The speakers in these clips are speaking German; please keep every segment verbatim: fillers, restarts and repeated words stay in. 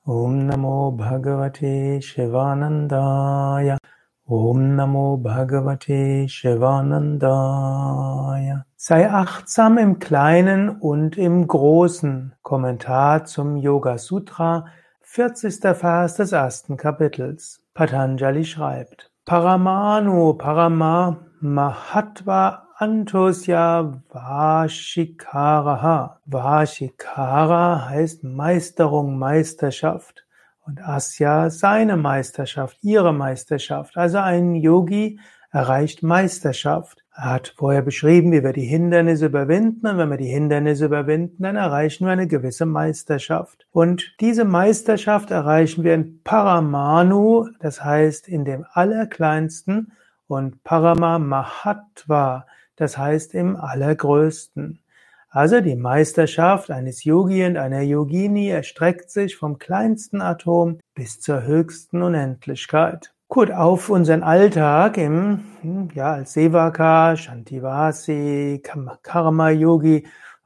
Om Namo Bhagavate Shivanandaya. Om Namo Bhagavate Shivanandaya. Sei achtsam im Kleinen und im Großen. Kommentar zum Yoga Sutra, vierzigster Vers des ersten Kapitels. Patanjali schreibt: Paramanu Parama Mahatva Antosya Vashikaraha. Vashikara heißt Meisterung, Meisterschaft. Und Asya seine Meisterschaft, ihre Meisterschaft. Also ein Yogi erreicht Meisterschaft. Er hat vorher beschrieben, wie wir die Hindernisse überwinden. Und wenn wir die Hindernisse überwinden, dann erreichen wir eine gewisse Meisterschaft. Und diese Meisterschaft erreichen wir in Paramanu, das heißt in dem Allerkleinsten, und Parama Mahatva, das heißt im Allergrößten. Also die Meisterschaft eines Yogi und einer Yogini erstreckt sich vom kleinsten Atom bis zur höchsten Unendlichkeit. Gut, auf unseren Alltag im, ja, als Sevaka, Shantivasi, Karma Yogi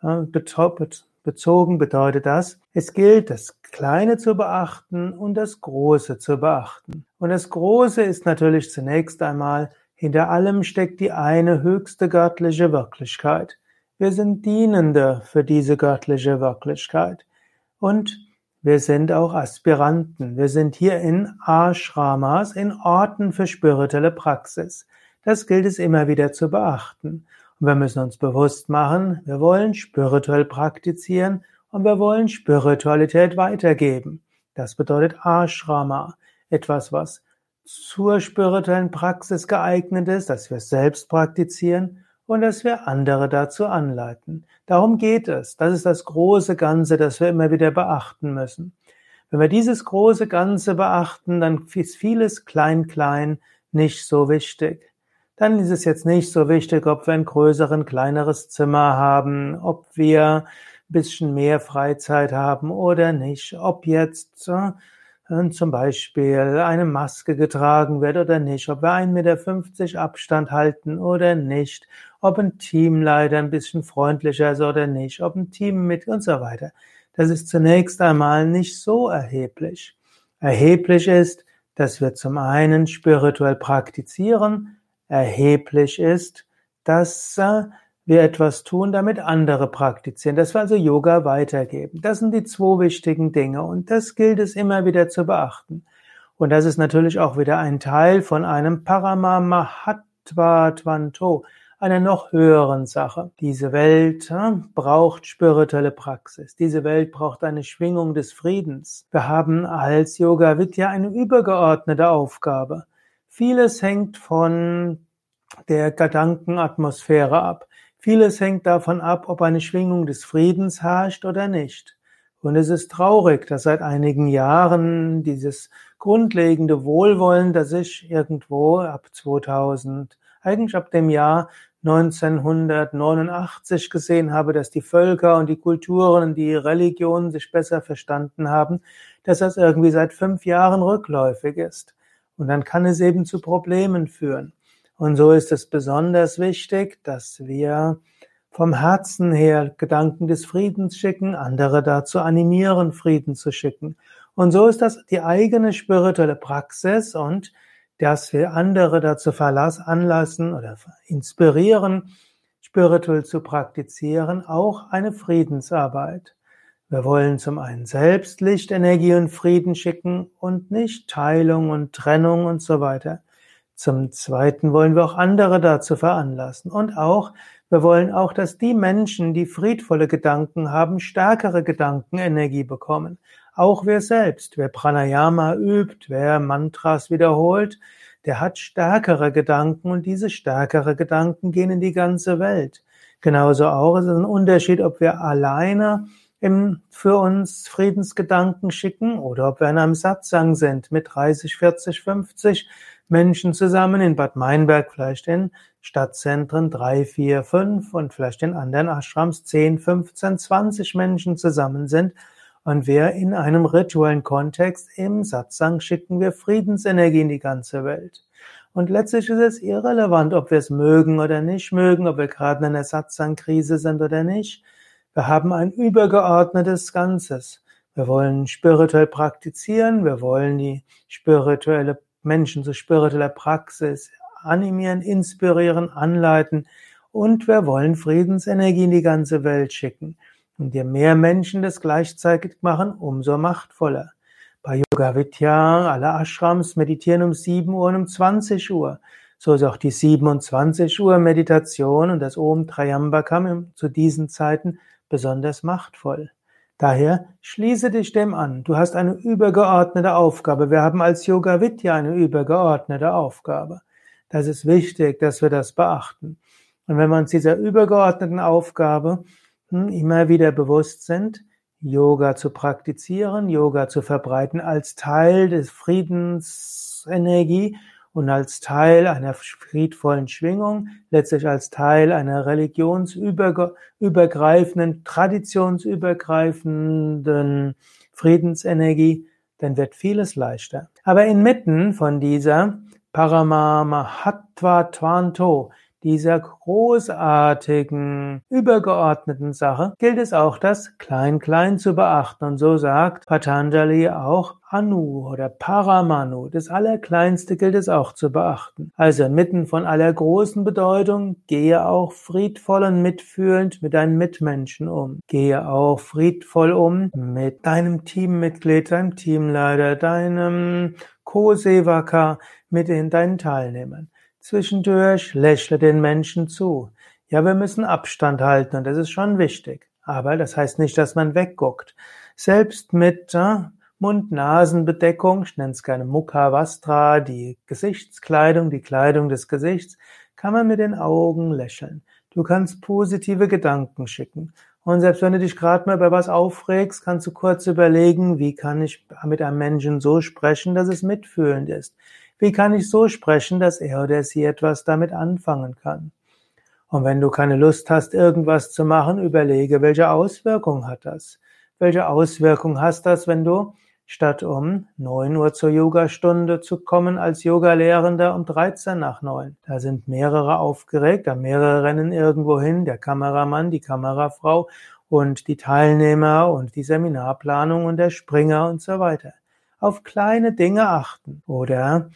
bezogen bedeutet das, es gilt, das Kleine zu beachten und das Große zu beachten. Und das Große ist natürlich zunächst einmal, hinter allem steckt die eine höchste göttliche Wirklichkeit. Wir sind Dienende für diese göttliche Wirklichkeit. Und wir sind auch Aspiranten. Wir sind hier in Ashramas, in Orten für spirituelle Praxis. Das gilt es immer wieder zu beachten. Und wir müssen uns bewusst machen, wir wollen spirituell praktizieren und wir wollen Spiritualität weitergeben. Das bedeutet Ashrama, etwas, was zur spirituellen Praxis geeignet ist, dass wir selbst praktizieren und dass wir andere dazu anleiten. Darum geht es. Das ist das große Ganze, das wir immer wieder beachten müssen. Wenn wir dieses große Ganze beachten, dann ist vieles klein, klein nicht so wichtig. Dann ist es jetzt nicht so wichtig, ob wir ein größeres, kleineres Zimmer haben, ob wir ein bisschen mehr Freizeit haben oder nicht, ob jetzt äh, zum Beispiel eine Maske getragen wird oder nicht, ob wir ein Meter fünfzig Abstand halten oder nicht, ob ein Teamleiter ein bisschen freundlicher ist oder nicht, ob ein Team mit und so weiter. Das ist zunächst einmal nicht so erheblich. Erheblich ist, dass wir zum einen spirituell praktizieren. Erheblich ist, dass wir etwas tun, damit andere praktizieren, dass wir also Yoga weitergeben. Das sind die zwei wichtigen Dinge und das gilt es immer wieder zu beachten. Und das ist natürlich auch wieder ein Teil von einem Parama Mahatva Tvanto, einer noch höheren Sache. Diese Welt ja, braucht spirituelle Praxis. Diese Welt braucht eine Schwingung des Friedens. Wir haben als Yoga Vidya eine übergeordnete Aufgabe. Vieles hängt von der Gedankenatmosphäre ab. Vieles hängt davon ab, ob eine Schwingung des Friedens herrscht oder nicht. Und es ist traurig, dass seit einigen Jahren dieses grundlegende Wohlwollen, das ich irgendwo ab zweitausend, eigentlich ab dem Jahr neunzehnhundertneunundachtzig gesehen habe, dass die Völker und die Kulturen und die Religionen sich besser verstanden haben, dass das irgendwie seit fünf Jahren rückläufig ist. Und dann kann es eben zu Problemen führen. Und so ist es besonders wichtig, dass wir vom Herzen her Gedanken des Friedens schicken, andere dazu animieren, Frieden zu schicken. Und so ist das die eigene spirituelle Praxis und dass wir andere dazu veranlassen oder inspirieren, spirituell zu praktizieren, auch eine Friedensarbeit. Wir wollen zum einen selbst Licht, Energie und Frieden schicken und nicht Teilung und Trennung und so weiter. Zum Zweiten wollen wir auch andere dazu veranlassen. Und auch, wir wollen auch, dass die Menschen, die friedvolle Gedanken haben, stärkere Gedankenenergie bekommen. Auch wir selbst. Wer Pranayama übt, wer Mantras wiederholt, der hat stärkere Gedanken und diese stärkere Gedanken gehen in die ganze Welt. Genauso auch ist es ein Unterschied, ob wir alleine im, für uns Friedensgedanken schicken oder ob wir in einem Satsang sind mit dreißig, vierzig, fünfzig Menschen zusammen in Bad Meinberg, vielleicht in Stadtzentren drei, vier, fünf und vielleicht in anderen Ashrams zehn, fünfzehn, zwanzig Menschen zusammen sind und wir in einem rituellen Kontext im Satsang schicken wir Friedensenergie in die ganze Welt. Und letztlich ist es irrelevant, ob wir es mögen oder nicht mögen, ob wir gerade in einer Satsang-Krise sind oder nicht. Wir haben ein übergeordnetes Ganzes. Wir wollen spirituell praktizieren, wir wollen die spirituelle Menschen zu spiritueller Praxis animieren, inspirieren, anleiten und wir wollen Friedensenergie in die ganze Welt schicken. Und je mehr Menschen das gleichzeitig machen, umso machtvoller. Bei Yoga Vidya, alle Ashrams meditieren um sieben Uhr und um zwanzig Uhr. So ist auch die siebenundzwanzig Uhr Meditation und das Om Trayambakam zu diesen Zeiten besonders machtvoll. Daher schließe dich dem an. Du hast eine übergeordnete Aufgabe. Wir haben als Yoga Vidya eine übergeordnete Aufgabe. Das ist wichtig, dass wir das beachten. Und wenn wir uns dieser übergeordneten Aufgabe hm, immer wieder bewusst sind, Yoga zu praktizieren, Yoga zu verbreiten als Teil des Friedensenergie und als Teil einer friedvollen Schwingung, letztlich als Teil einer religionsübergreifenden, traditionsübergreifenden Friedensenergie, dann wird vieles leichter. Aber inmitten von dieser Paramahatva Tvanto, dieser großartigen, übergeordneten Sache, gilt es auch, das Klein-Klein zu beachten. Und so sagt Patanjali auch Anu oder Paramanu. Das Allerkleinste gilt es auch zu beachten. Also inmitten von aller großen Bedeutung, gehe auch friedvoll und mitfühlend mit deinen Mitmenschen um. Gehe auch friedvoll um mit deinem Teammitglied, deinem Teamleiter, deinem Co-Sevaka, mit den deinen Teilnehmern. Zwischendurch lächle den Menschen zu. Ja, wir müssen Abstand halten und das ist schon wichtig. Aber das heißt nicht, dass man wegguckt. Selbst mit äh, Mund-Nasen-Bedeckung, ich nenne es gerne Mukhavastra, die Gesichtskleidung, die Kleidung des Gesichts, kann man mit den Augen lächeln. Du kannst positive Gedanken schicken. Und selbst wenn du dich gerade mal über was aufregst, kannst du kurz überlegen, wie kann ich mit einem Menschen so sprechen, dass es mitfühlend ist. Wie kann ich so sprechen, dass er oder sie etwas damit anfangen kann? Und wenn du keine Lust hast, irgendwas zu machen, überlege, welche Auswirkung hat das? Welche Auswirkung hast das, wenn du statt um neun Uhr zur Yogastunde zu kommen als Yogalehrender um dreizehn nach neun? Da sind mehrere aufgeregt, da mehrere rennen irgendwo hin, der Kameramann, die Kamerafrau und die Teilnehmer und die Seminarplanung und der Springer und so weiter. Auf kleine Dinge achten. Oder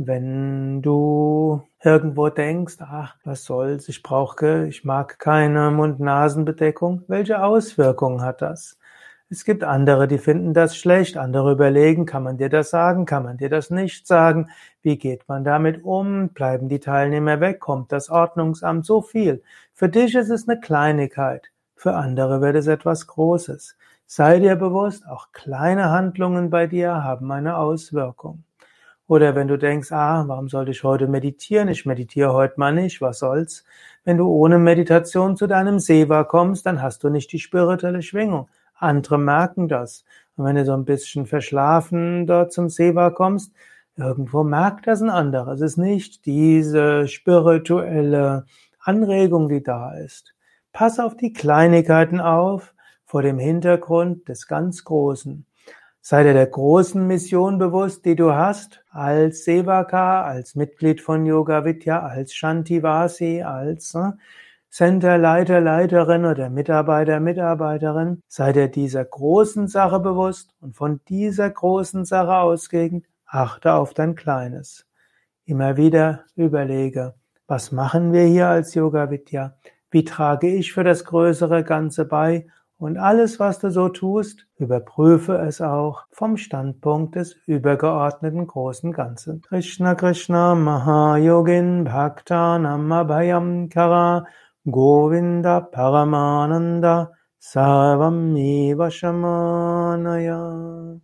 wenn du irgendwo denkst, ach, was soll's, ich brauche, ich mag keine Mund-Nasen-Bedeckung. Welche Auswirkungen hat das? Es gibt andere, die finden das schlecht, andere überlegen, kann man dir das sagen, kann man dir das nicht sagen? Wie geht man damit um? Bleiben die Teilnehmer weg? Kommt das Ordnungsamt? So viel. Für dich ist es eine Kleinigkeit, für andere wird es etwas Großes. Sei dir bewusst, auch kleine Handlungen bei dir haben eine Auswirkung. Oder wenn du denkst, ah, warum sollte ich heute meditieren? Ich meditiere heute mal nicht, was soll's? Wenn du ohne Meditation zu deinem Seva kommst, dann hast du nicht die spirituelle Schwingung. Andere merken das. Und wenn du so ein bisschen verschlafen dort zum Seva kommst, irgendwo merkt das ein anderer. Es ist nicht diese spirituelle Anregung, die da ist. Pass auf die Kleinigkeiten auf, vor dem Hintergrund des ganz Großen. Sei dir der großen Mission bewusst, die du hast, als Sevaka, als Mitglied von Yoga Vidya, als Shantivasi, als äh, Centerleiter, Leiterin oder Mitarbeiter, Mitarbeiterin. Sei dir dieser großen Sache bewusst und von dieser großen Sache ausgehend achte auf dein Kleines. Immer wieder überlege, was machen wir hier als Yoga Vidya? Wie trage ich für das größere Ganze bei? Und alles, was du so tust, überprüfe es auch vom Standpunkt des übergeordneten großen Ganzen. Krishna Krishna Mahayogin Bhaktanam Abhayam Kara Govinda Paramananda Sarvam Eva Shamanaya.